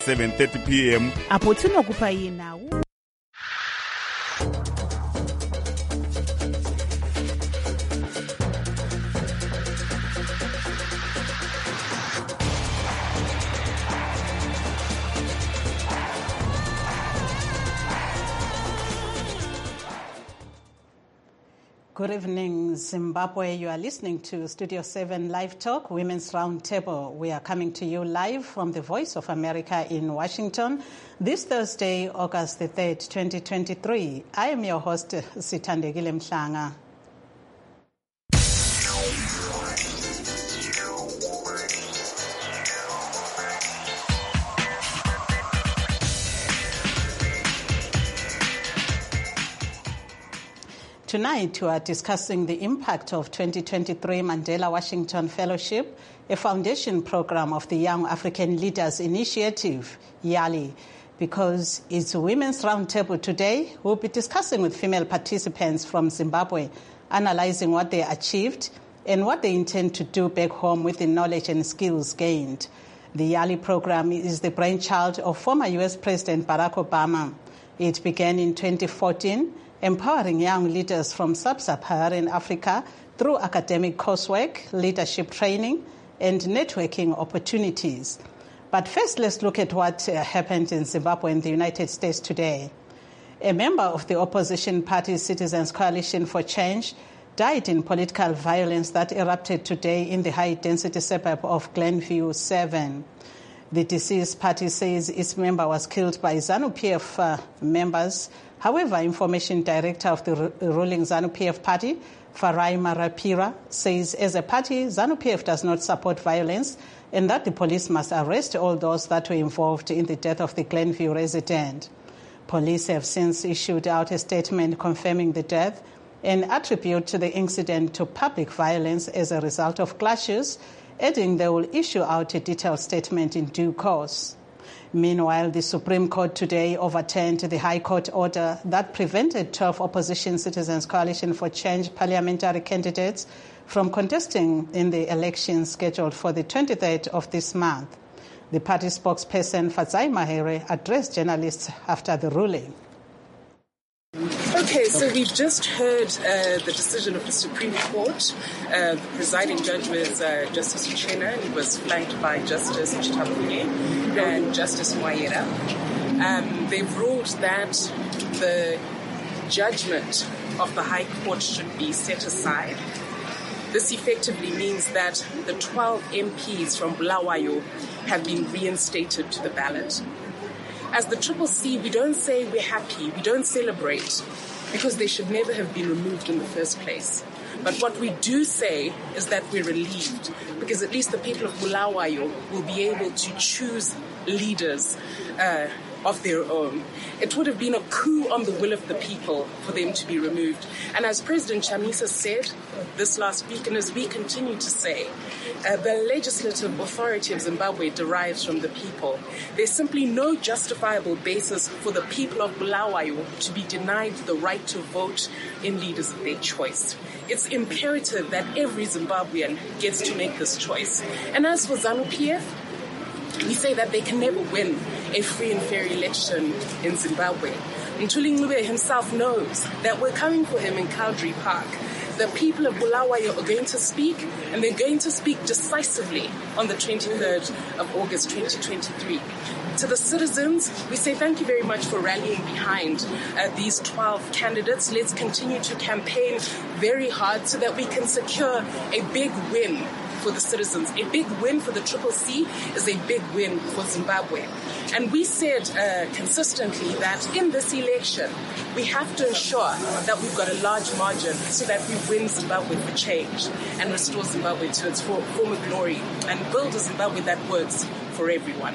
7:30 p.m. Apotsino kupayi nawo. Good evening, Zimbabwe. You are listening to Studio 7 Live Talk, Women's Roundtable. We are coming to you live from the Voice of America in Washington this Thursday, August the 3rd, 2023. I am your host, Sithandegile Mhlanga. Tonight, we are discussing the impact of 2023 Mandela Washington Fellowship, a foundation program of the Young African Leaders Initiative, YALI. Because it's Women's Roundtable today, we'll be discussing with female participants from Zimbabwe, analyzing what they achieved and what they intend to do back home with the knowledge and skills gained. The YALI program is the brainchild of former U.S. President Barack Obama. It began in 2014, empowering young leaders from sub-Saharan Africa through academic coursework, leadership training, and networking opportunities. But first, let's look at what happened in Zimbabwe and the United States today. A member of the opposition party Citizens Coalition for Change died in political violence that erupted today in the high-density suburb of Glenview 7. The deceased party says its member was killed by ZANU-PF members. However, Information Director of the ruling ZANU-PF party, Farai Marapira, says as a party, ZANU-PF does not support violence and that the police must arrest all those that were involved in the death of the Glenview resident. Police have since issued out a statement confirming the death and attribute the incident to public violence as a result of clashes, adding they will issue out a detailed statement in due course. Meanwhile, the Supreme Court today overturned the High Court order that prevented 12 opposition Citizens Coalition for Change parliamentary candidates from contesting in the election scheduled for the 23rd of this month. The party spokesperson, Fadzai Mahere, addressed journalists after the ruling. Okay, so we've just heard the decision of the Supreme Court. The presiding judge was Justice Uchena, and he was flanked by Justice Chitapunye and Justice Mwayera. They've ruled that the judgment of the High Court should be set aside. This effectively means that the 12 MPs from Bulawayo have been reinstated to the ballot. As the CCC, we don't say we're happy, we don't celebrate, because they should never have been removed in the first place. But what we do say is that we're relieved, because at least the people of Bulawayo will be able to choose leaders of their own. It would have been a coup on the will of the people for them to be removed. And as President Chamisa said this last week, and as we continue to say, the legislative authority of Zimbabwe derives from the people. There's simply no justifiable basis for the people of Bulawayo to be denied the right to vote in leaders of their choice. It's imperative that every Zimbabwean gets to make this choice. And as for ZANU-PF, we say that they can never win a free and fair election in Zimbabwe. Ntuli Ncube himself knows that we're coming for him in Cowdrey Park. The people of Bulawayo are going to speak, and they're going to speak decisively on the 23rd of August 2023. To the citizens, we say thank you very much for rallying behind these 12 candidates. Let's continue to campaign very hard so that we can secure a big win for the citizens. A big win for the CCC is a big win for Zimbabwe. And we said consistently that in this election, we have to ensure that we've got a large margin so that we win Zimbabwe for change and restore Zimbabwe to its former glory and build a Zimbabwe that works for everyone.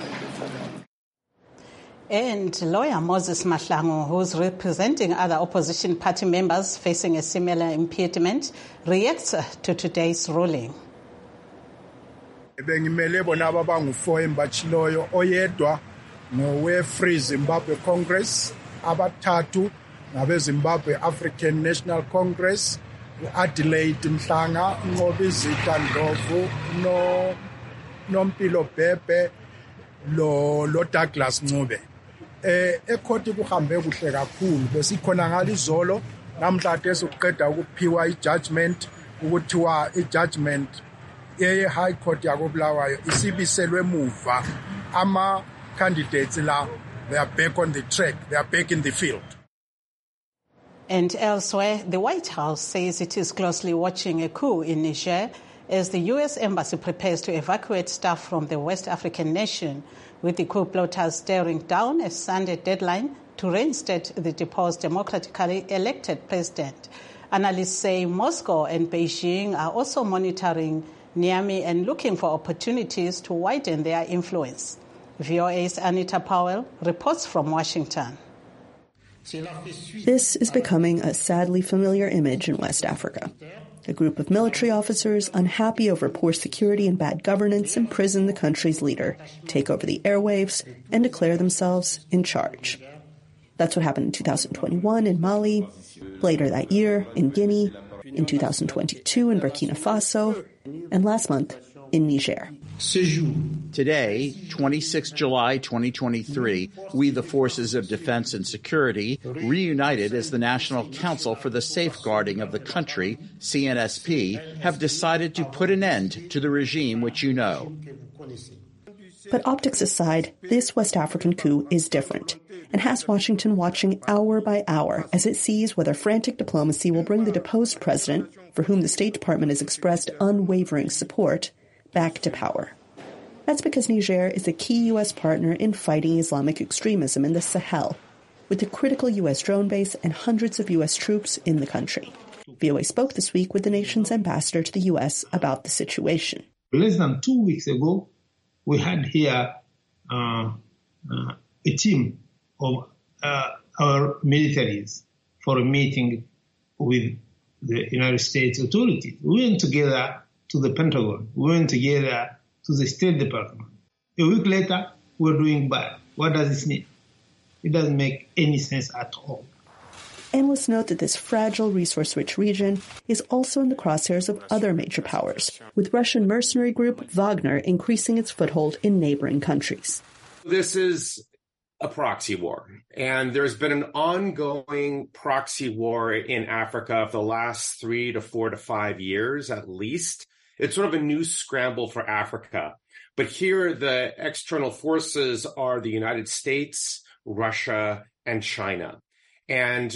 And lawyer Moses Mahlangu, who's representing other opposition party members facing a similar impediment, reacts to today's ruling. Bengimele bona abangu-4 embatshiloyo oyedwa ngowe-Free Zimbabwe Congress, abathathu ngabe-Zimbabwe African National Congress, u-Adelaide Mhlanga, uNqobizitha Ndlovu, Nompilo Bhebhe, lo Douglas Ncube. Ekhoti kuhambe kuhle kakhulu besikhona ngalizolo namhla esiqeda ukuphiwa ijudgment ukuthiwa ijudgment ye-High Court yakobulawayo isibiselwe emuva ama candidates la they are back on the track, they are back in the field. And elsewhere, the White House says it is closely watching a coup in Niger as the U.S. Embassy prepares to evacuate staff from the West African nation, with the coup plotters staring down a Sunday deadline to reinstate the deposed democratically elected president. Analysts say Moscow and Beijing are also monitoring Niamey and looking for opportunities to widen their influence. VOA's Anita Powell reports from Washington. This is becoming a sadly familiar image in West Africa. A group of military officers, unhappy over poor security and bad governance, imprison the country's leader, take over the airwaves, and declare themselves in charge. That's what happened in 2021 in Mali, later that year in Guinea, in 2022 in Burkina Faso, and last month in Niger. Today, 26 July 2023, we, the Forces of Defense and Security, reunited as the National Council for the Safeguarding of the Country, CNSP, have decided to put an end to the regime which you know. But optics aside, this West African coup is different and has Washington watching hour by hour as it sees whether frantic diplomacy will bring the deposed president, for whom the State Department has expressed unwavering support, back to power. That's because Niger is a key U.S. partner in fighting Islamic extremism in the Sahel, with a critical U.S. drone base and hundreds of U.S. troops in the country. VOA spoke this week with the nation's ambassador to the U.S. about the situation. Less than 2 weeks ago, we had here a team of our militaries for a meeting with the United States authorities. We went together to the Pentagon. We went together to the State Department. A week later, we're doing bad. What does this mean? It doesn't make any sense at all. Analysts note that this fragile, resource-rich region is also in the crosshairs of other major powers, with Russian mercenary group Wagner increasing its foothold in neighboring countries. This is a proxy war, and there's been an ongoing proxy war in Africa for the last 3 to 4 to 5 years at least. It's sort of a new scramble for Africa. But here the external forces are the United States, Russia, and China. And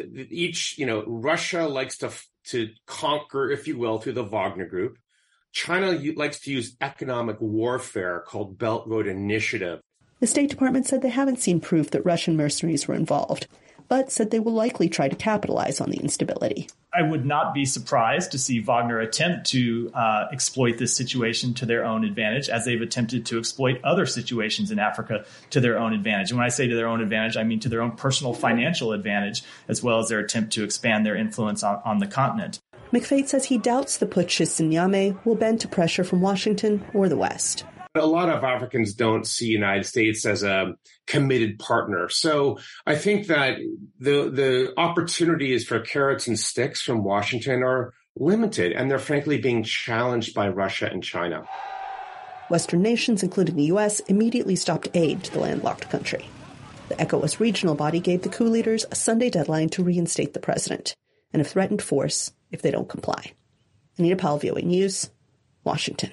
Russia likes to conquer, if you will, through the Wagner Group. China likes to use economic warfare called Belt Road Initiative. The State Department said they haven't seen proof that Russian mercenaries were involved, but said they will likely try to capitalize on the instability. I would not be surprised to see Wagner attempt to exploit this situation to their own advantage, as they've attempted to exploit other situations in Africa to their own advantage. And when I say to their own advantage, I mean to their own personal financial advantage, as well as their attempt to expand their influence on the continent. McFate says he doubts the putschists in Niamey will bend to pressure from Washington or the West. A lot of Africans don't see the United States as a committed partner. So I think that the opportunities for carrots and sticks from Washington are limited, and they're frankly being challenged by Russia and China. Western nations, including the U.S., immediately stopped aid to the landlocked country. The ECOWAS regional body gave the coup leaders a Sunday deadline to reinstate the president and have threatened force if they don't comply. Anita Powell, VOA News, Washington.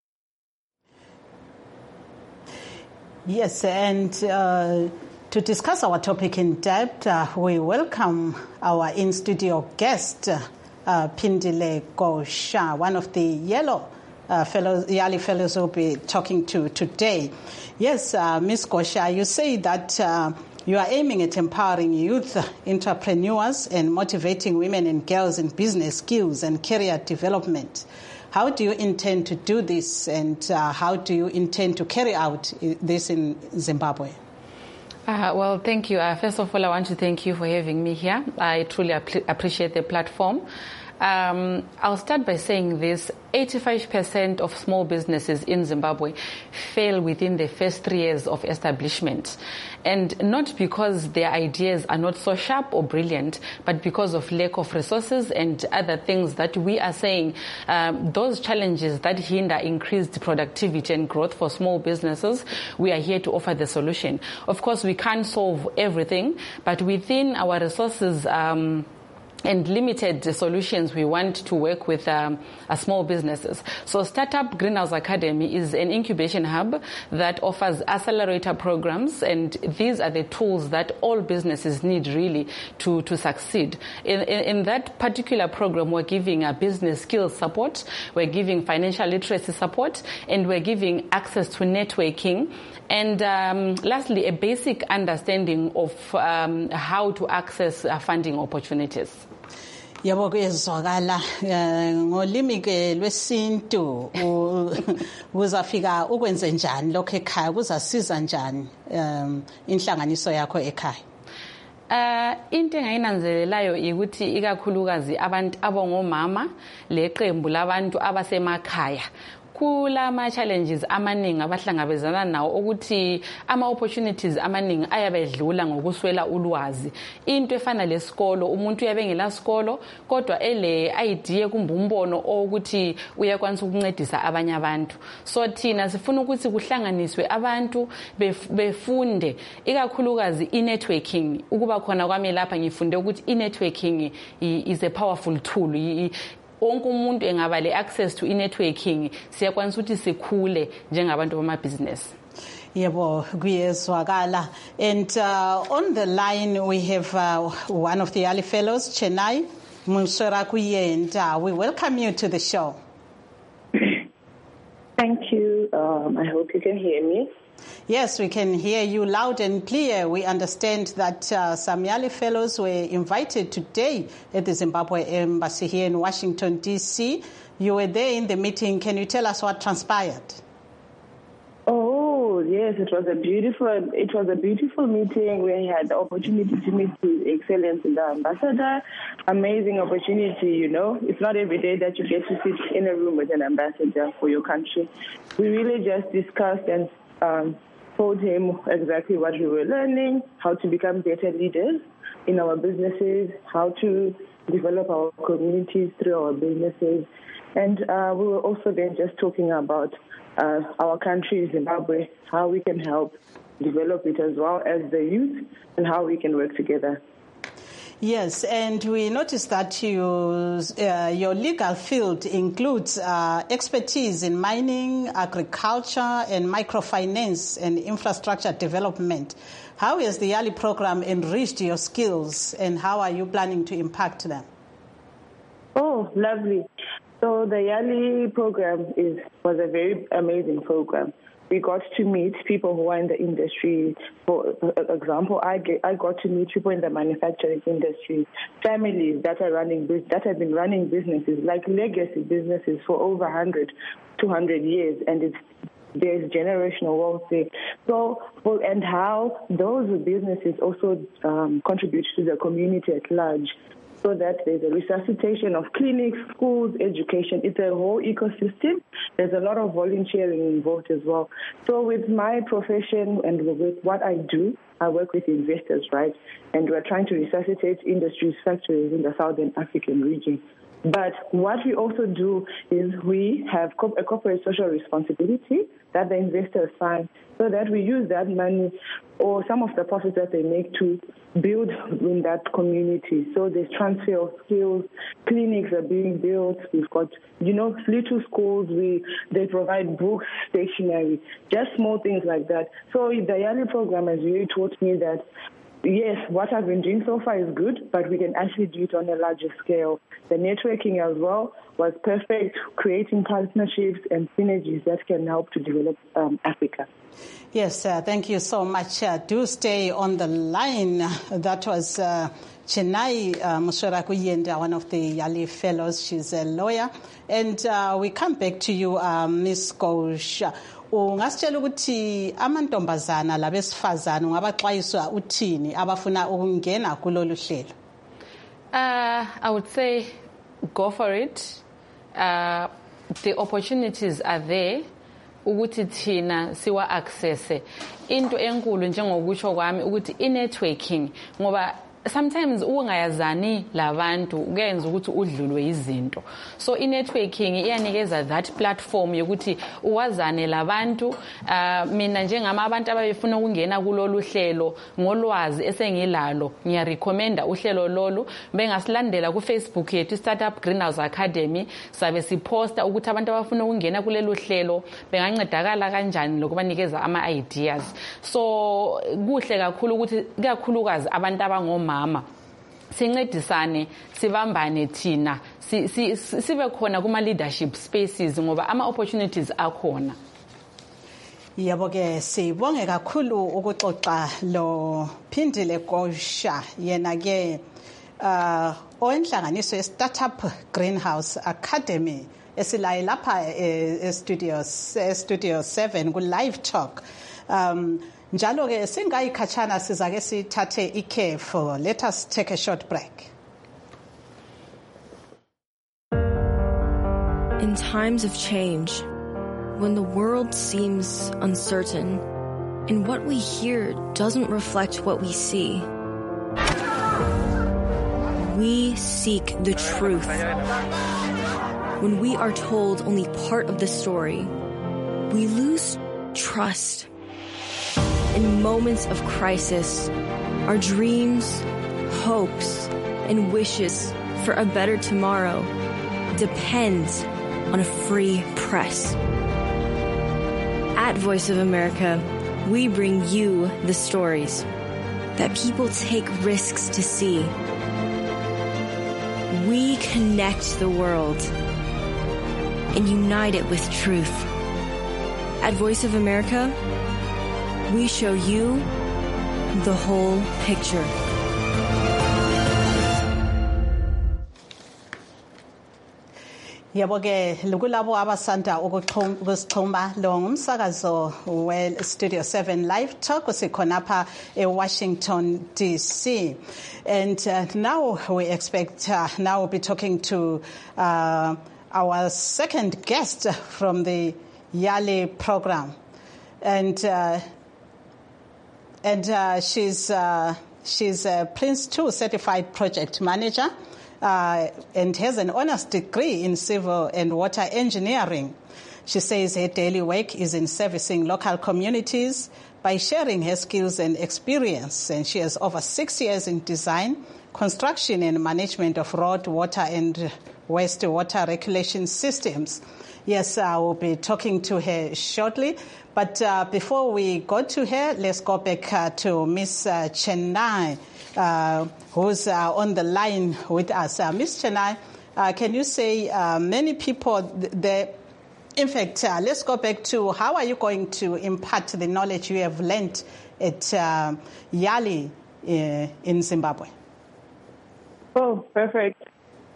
Yes, and to discuss our topic in depth, we welcome our in-studio guest, Phindile Gosha, one of the Yali fellows we'll be talking to today. Yes, Ms. Gosha, you say that you are aiming at empowering youth entrepreneurs and motivating women and girls in business skills and career development. How do you intend to do this, and how do you intend to carry out this in Zimbabwe? Well, thank you. First of all, I want to thank you for having me here. I truly appreciate the platform. I'll start by saying this. 85% of small businesses in Zimbabwe fail within the first 3 years of establishment. And not because their ideas are not so sharp or brilliant, but because of lack of resources and other things that we are saying, those challenges that hinder increased productivity and growth for small businesses, we are here to offer the solution. Of course, we can't solve everything, but within our resources, and limited solutions, we want to work with small businesses. So Startup Greenhouse Academy is an incubation hub that offers accelerator programs, and these are the tools that all businesses need really to succeed. In that particular program, we're giving a business skills support, we're giving financial literacy support, and we're giving access to networking. And lastly, a basic understanding of how to access funding opportunities. Yabo kuyezwakala ngolimi ke lwesintu uzafika ukwenze njani lokho ekhaya kuzasiza njani inhlanganiso yakho ekhaya. Into engayinanzelelayo ukuthi ikakhulukazi abantu abongomama leqembu labantu abasemakhaya kulama challenges amaningi abahlangabezana nawo ukuthi ama opportunities amaningi ayabedlula ngokuswela ulwazi. Into efana lesikolo, umuntu uyabengela sikolo kodwa ele idea kumbe umbono ukuthi uyakwanisa ukuncedisa abanye abantu. So thina sifuna ukuthi kuhlanganiswe abantu befunde ikakhulukazi networking. Ukuba khona kwami lapha ngifunde ukuthi networking is a powerful tool. Wonke umuntu engaba le access to networking siyakwanisa ukuthi sikhule njengabantu bamabhizinesi. Yebo kuyezwakala. And on the line we have one of the YALI fellows, Chenai Muswerakuyenda. We welcome you to the show. Thank you. I hope you can hear me. Yes, we can hear you loud and clear. We understand that some YALI fellows were invited today at the Zimbabwe Embassy here in Washington, D.C. You were there in the meeting. Can you tell us what transpired? Oh, yes, it was a beautiful meeting. We had the opportunity to meet His Excellency the Ambassador. Amazing opportunity, you know. It's not every day that you get to sit in a room with an ambassador for your country. We really just discussed and told him exactly what we were learning, how to become better leaders in our businesses, how to develop our communities through our businesses. And we were also then just talking about our country, Zimbabwe, how we can help develop it as well as the youth and how we can work together. Yes, and we noticed that your legal field includes expertise in mining, agriculture, and microfinance and infrastructure development. How has the YALI program enriched your skills, and how are you planning to impact them? Oh, lovely. So the YALI program was a very amazing program. We got to meet people who are in the industry. For example, I got to meet people in the manufacturing industry, families that have been running businesses, like legacy businesses for over 100, 200 years, and there's generational wealth there. And how those businesses also contribute to the community at large, so that there's a resuscitation of clinics, schools, education. It's a whole ecosystem. There's a lot of volunteering involved as well. So with my profession and with what I do, I work with investors, right? And we're trying to resuscitate industries, factories in the Southern African region. But what we also do is we have a corporate social responsibility that the investors sign, so that we use that money or some of the profits that they make to build in that community. So there's transfer of skills, clinics are being built, we've got, little schools, they provide books, stationery, just small things like that. So the YALI program has really taught me that, yes, what I've been doing so far is good, but we can actually do it on a larger scale. The networking as well was perfect, creating partnerships and synergies that can help to develop Africa. Yes, thank you so much. Do stay on the line. That was Chenai Muswerakuyenda, one of the YALI fellows. She's a lawyer. And we come back to you, Ms. Gosha. Ungasitshela ukuthi amantombazana labesifazana ungabaxwayisa uthini abafuna ukungena kulolu hlelo? I would say go for it. The opportunities are there. Ukuthi thina siwa access into enkulu njengokusho kwami ukuthi i-networking ngoba sometimes ungayazani labantu kuyenza ukuthi udlulwe izinto so i-networking iyanikeza that platform yokuthi uwazane labantu mina njengama abantu abafuna ukungena kulolu hlelo ngolwazi esengilalo ngiyarecommenda uhlelo lolu bengasilandela ku Facebook yethu Startup Greenhouse Academy sabe siposta ukuthi abantu abafuna ukungena kulelo hlelo bengancedakala kanjani lokubanikeza ama ideas so kuhle kakhulu ukuthi kakhulukazi abantu abangoma mama sincedisane sibambane thina sibe khona kuma leadership spaces ngoba ama opportunities akhona yebo ke sibonge kakhulu ukuxoxa lo Phindile Gosha yena ke owenhlanganiso ye Startup Greenhouse Academy esilaye lapha studio 7 ku live talk njalo ke singayikhatshana sizake sithathe ikhefu. Let us take a short break. In times of change, when the world seems uncertain and what we hear doesn't reflect what we see, we seek the truth. When we are told only part of the story, we lose trust. In moments of crisis, our dreams, hopes, and wishes for a better tomorrow depend on a free press. At Voice of America, we bring you the stories that people take risks to see. We connect the world and unite it with truth. At Voice of America, we show you the whole picture. Yebo ke kulabo abasanda ukusixhuma lo ngumsakazo we Studio 7 Live Talk sikhonapha eWashington DC and now we expect now we'll be talking to our second guest from the YALI program and she's a Prince 2 certified project manager and has an honors degree in civil and water engineering. She says her daily work is in servicing local communities by sharing her skills and experience, and she has over 6 years in design, construction and management of road, water and wastewater regulation systems. Yes, I will be talking to her shortly. But before we go to her, let's go back to Ms. Chenai, who's on the line with us. Ms. Chenai, can you say many people, in fact, let's go back to how are you going to impart the knowledge you have learned at YALI in Zimbabwe? Oh, perfect.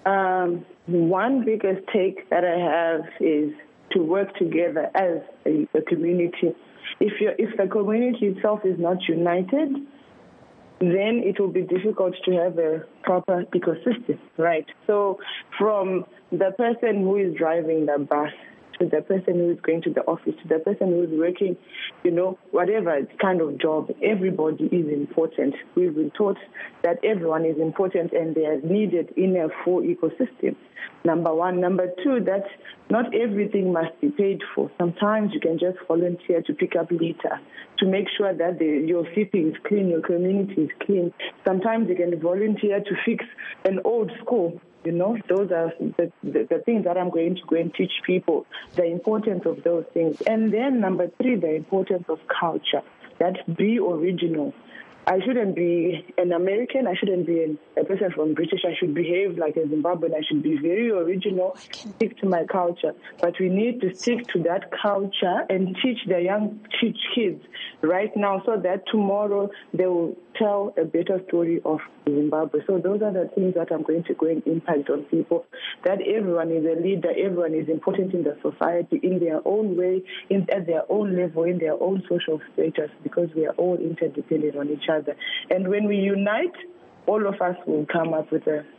One biggest take that I have is to work together as a community. If the community itself is not united, then it will be difficult to have a proper ecosystem, right? So from the person who is driving the bus to the person who is going to the office, to the person who is working, whatever kind of job, everybody is important. We've been taught that everyone is important and they are needed in a full ecosystem. Number one. Number two, that not everything must be paid for. Sometimes you can just volunteer to pick up litter, to make sure that your city is clean, your community is clean. Sometimes you can volunteer to fix an old school. Those are the things that I'm going to go and teach people, the importance of those things. And then number three, the importance of culture, that be original. I shouldn't be an American. I shouldn't be a person from British. I should behave like a Zimbabwean. I should be very original, stick to my culture. But we need to stick to that culture and teach kids right now so that tomorrow they will tell a better story of Zimbabwe. So those are the things that I'm going to go and impact on people, that everyone is a leader, everyone is important in the society in their own way, at their own level, in their own social status, because we are all interdependent on each other. And when we unite, all of us will come up with a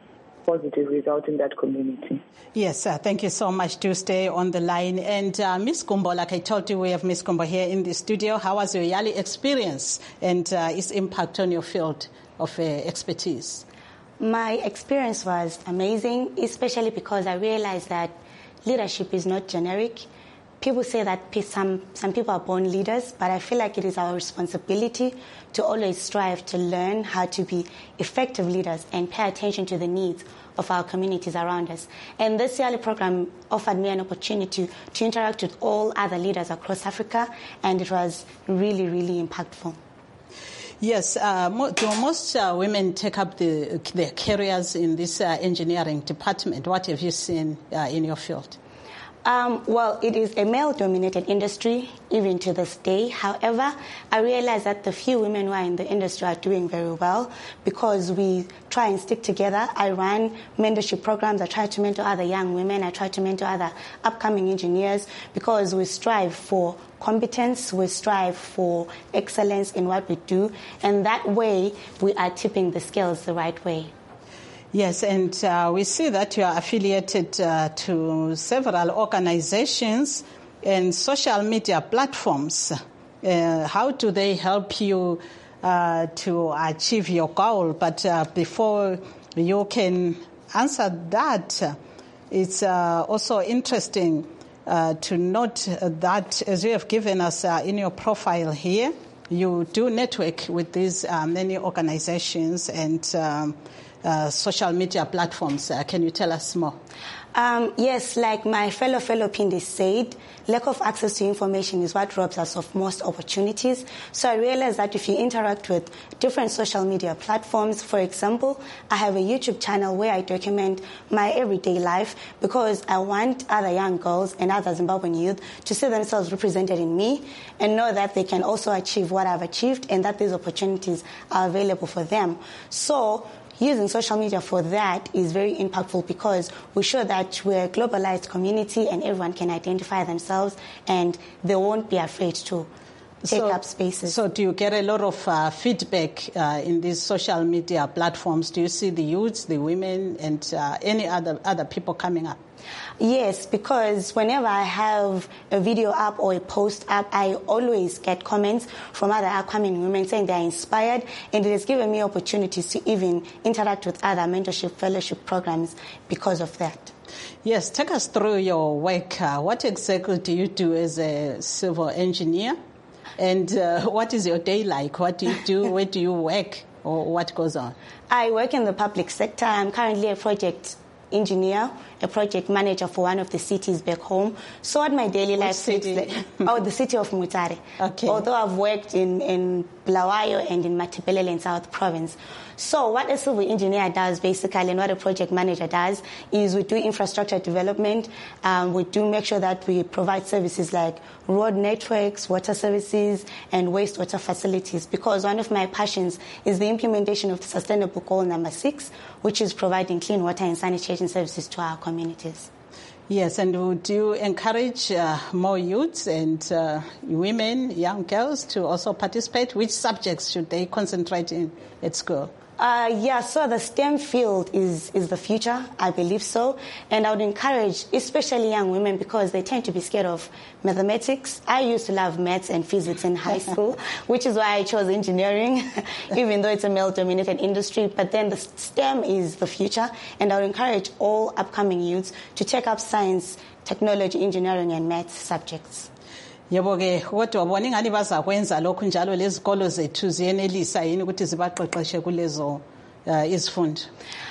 positive result in that community. Yes, thank you so much. Do stay on the line. And Ms. Gumbo, like I told you, we have Ms. Gumbo here in the studio. How was your YALI experience and its impact on your field of expertise? My experience was amazing, especially because I realized that leadership is not generic. People say that some people are born leaders, but I feel like it is our responsibility to always strive to learn how to be effective leaders and pay attention to the needs of our communities around us. And this YALI program offered me an opportunity to interact with all other leaders across Africa, and it was really, really impactful. Yes, do most women take up their careers in this engineering department? What have you seen in your field? Well, it is a male-dominated industry, even to this day. However, I realize that the few women who are in the industry are doing very well because we try and stick together. I run mentorship programs. I try to mentor other young women. I try to mentor other upcoming engineers because we strive for competence. We strive for excellence in what we do. And that way, we are tipping the scales the right way. Yes, and we see that you are affiliated to several organizations and social media platforms. How do they help you to achieve your goal? But before you can answer that, it's also interesting to note that, as you have given us in your profile here, you do network with these many organizations and social media platforms. Can you tell us more? Yes, like my fellow Pindi said, lack of access to information is what robs us of most opportunities. So I realized that if you interact with different social media platforms, for example, I have a YouTube channel where I document my everyday life because I want other young girls and other Zimbabwean youth to see themselves represented in me and know that they can also achieve what I've achieved and that these opportunities are available for them. So using social media for that is very impactful because we show that we're a globalized community and everyone can identify themselves and they won't be afraid to take up spaces. So do you get a lot of feedback in these social media platforms? Do you see the youths, the women, and any other people coming up? Yes, because whenever I have a video up or a post up, I always get comments from other upcoming women saying they're inspired, and it has given me opportunities to even interact with other mentorship fellowship programs because of that. Yes, take us through your work. What exactly do you do as a civil engineer? And what is your day like? What do you do? Where do you work? Or what goes on? I work in the public sector. I'm currently a project engineer, a project manager for one of the cities back home. So what my daily life looks like, the city of Mutare. Okay. Although I've worked in Bulawayo and in Matebelele in South Province. So what a civil engineer does basically and what a project manager does is we do infrastructure development. We do make sure that we provide services like road networks, water services, and wastewater facilities because one of my passions is the implementation of the Sustainable Goal number 6, which is providing clean water and sanitation services to our communities. Yes, and would you encourage more youths and women, young girls to also participate? Which subjects should they concentrate in at school? So the STEM field is the future, I believe so. And I would encourage, especially young women, because they tend to be scared of mathematics. I used to love maths and physics in high school, which is why I chose engineering, even though it's a male-dominated industry. But then the STEM is the future, and I would encourage all upcoming youths to take up science, technology, engineering, and maths subjects. Yebo ke kodwa bona ingani bazakwenza lokho njalo lezikolo zethu ziyenelisa yini ukuthi zibaqeqeshe kulezo izifundo?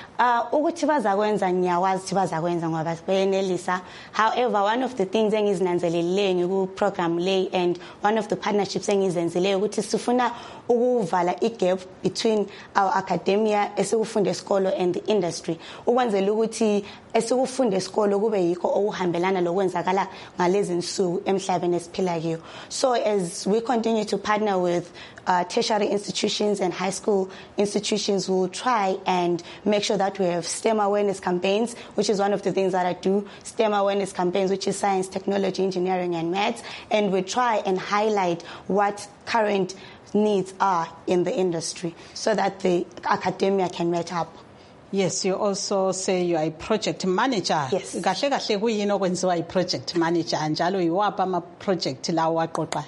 Ukuthi bazakwenza ngiyawazi ukuthi bazakwenza ngoba bayenelisa. However, one of the things engizinanzeleleyo ku program le and one of the partnerships engizenzileyo ukuthi sifuna ukuvala igap between our academia esikufunda esikolo and the industry. Ukwenzela ukuthi esikufunda esikolo kube yikho okuhambelana lokwenzakala ngalezi nsuku emhlabeni esiphila kuyo. So as we continue to partner with tertiary institutions and high school institutions, will try and make sure that we have STEM awareness campaigns, which is one of the things that I do, STEM awareness campaigns, which is science, technology, engineering, and maths, and we try and highlight what current needs are in the industry so that the academia can match up. Yes, you also say you are a project manager. Yes. Kahle kahle kuyini okwenziwa i-project manager njalo yiwaphi ama-project lawo aqoqayo?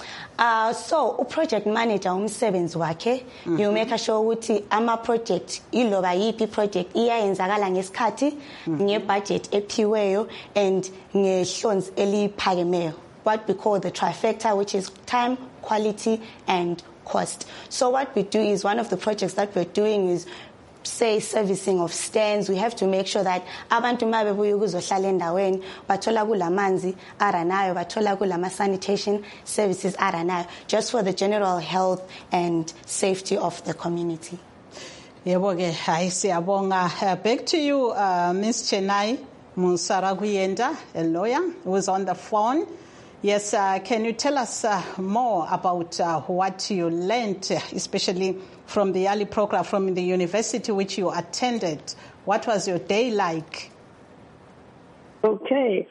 So project manager umsebenzi wakhe you make sure ukuthi ama project iloba yipi project iyayenzakala ngesikhathi ngebudget ephiweyo and ngehlonzi eliphakemeyo, what we call the trifecta, which is time, quality and cost. So what we do is, one of the projects that we're doing is, say, servicing of stands. We have to make sure that abantu mabebuya ukuzohlala endaweni bathola kulamanzi aranayo, bathola kulama sanitation services aranayo, just for the general health and safety of the community. Yebo ke, hayi siyabonga. Back to you, Ms. Chenai Musarakuyenda, a lawyer who is on the phone. Yes, can you tell us more about what you learned, especially from the YALI program, from the university which you attended? What was your day like? Okay.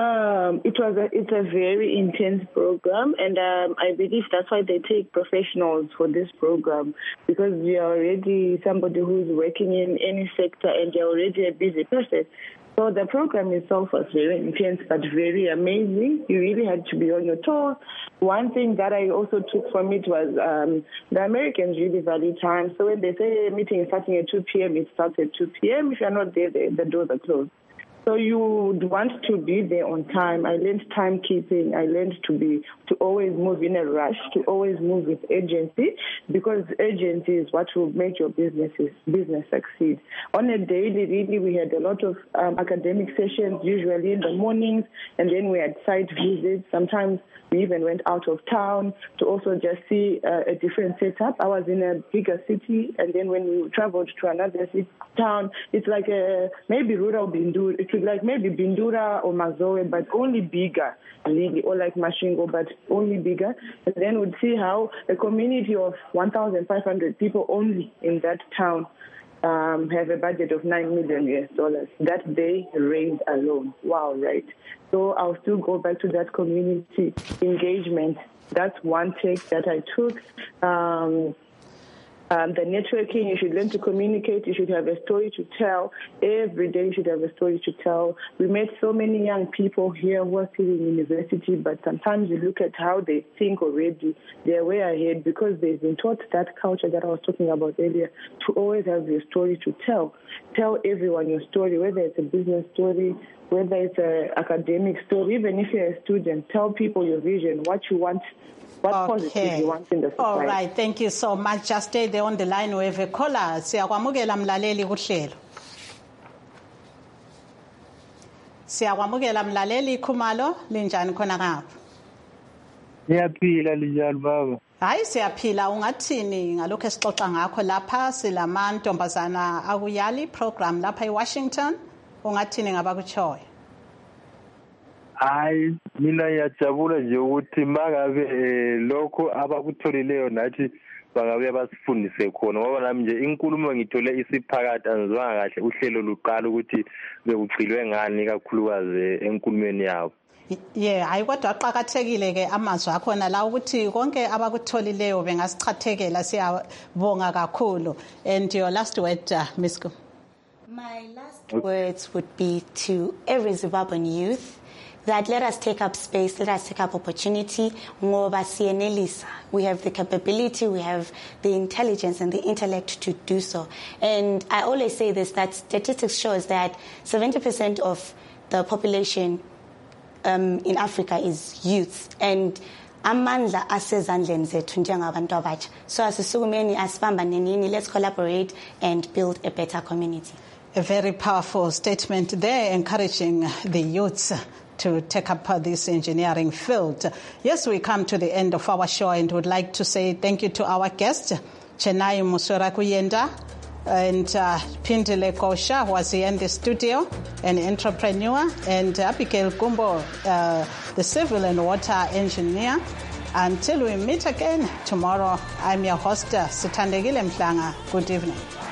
It's a very intense program, and I believe that's why they take professionals for this program, because you're already somebody who's working in any sector and you're already a busy person. So the program itself was very intense but very amazing. You really had to be on your toes. One thing that I also took from it was the Americans really value time. So when they say a meeting is starting at 2 p.m., it starts at 2 p.m. If you're not there, the doors are closed. So you would want to be there on time. I learned timekeeping. I learned to always move in a rush, to always move with urgency, because urgency is what will make your business succeed. On a daily, really, we had a lot of academic sessions, usually in the mornings, and then we had site visits. Sometimes we even went out of town to also just see a different setup. I was in a bigger city, and then when we traveled to another town, it's like maybe rural Bindura. It was like maybe Bindura or Mazoe, but only bigger, really, or like Mashingo, but only bigger. And then we'd see how a community of 1,500 people only in that town have a budget of $9 million that they raised alone. Wow, right? So I'll still go back to that community engagement. That's one take that I took. The networking, you should learn to communicate. You should have a story to tell. Every day you should have a story to tell. We met so many young people here who are still in university, but sometimes you look at how they think already. They're way ahead because they've been taught that culture that I was talking about earlier, to always have your story to tell. Tell everyone your story, whether it's a business story, whether it's an academic story, even if you're a student, tell people your vision, what you want. What positive you want in the society. All right, thank you so much. Just stay there on the line. We have a caller. Siyakwamukela mlaleli kuhlelo. Siyakwamukela mlaleli Khumalo, linjani khona ngapha? Siyaphila linjani baba? Hayi siyaphila, ungathini ngalokho esixoxa ngakho lapha silamantombazana akuyali program lapha eWashington? Ungathini ngabakuchoyo? Hayi mina ngiyajabula nje ukuthi mangabe lokho abakutholileyo nathi bangabe basifundise khona, ngoba nami nje inkulumo ngithole isiphakathi anzwanga kahle uhlelo luqala ukuthi bekugcilwe ngani kakhulukazi enkulumeni yabo. Yeah, hayi kodwa aqhakathekile ke amazwi akhona la ukuthi konke abakutholileyo bengasichathekela, siyabonga kakhulu. And your last word, Ms. Go. My last words would be to every Zimbabwean youth that let us take up space, let us take up opportunity. We have the capability, we have the intelligence and the intellect to do so. And I always say this, that statistics shows that 70% of the population in Africa is youth. And amandla asezandleni zethu njengabantu abatsha. So asisukumeni asibambaneni, let's collaborate and build a better community. A very powerful statement there, encouraging the youths to take up this engineering field. Yes, we come to the end of our show and would like to say thank you to our guest, Chenai Musarakuyenda, and Pindile Kosha, who was here in the studio, an entrepreneur, and Abigail Gumbo, the civil and water engineer. Until we meet again tomorrow, I'm your host, Sithandegile Mhlanga. Good evening.